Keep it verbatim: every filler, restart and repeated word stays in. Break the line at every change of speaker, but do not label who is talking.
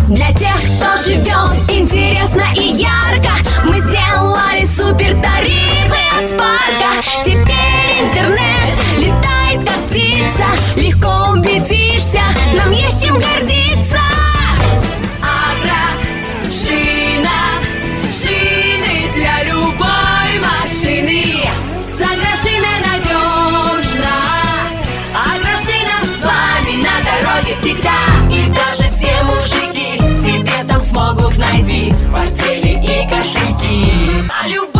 Для тех, кто живет интересно и ярко, мы сделали супер тарифы от Спарка. Теперь интернет летает как птица, легко убедишься, нам есть чем гордиться. Агрошина, шины для любой машины. С Агрошиной надежно. Агрошина с вами на дороге всегда. И даже все мужики себе там смогут найти портфели и кошельки. На любой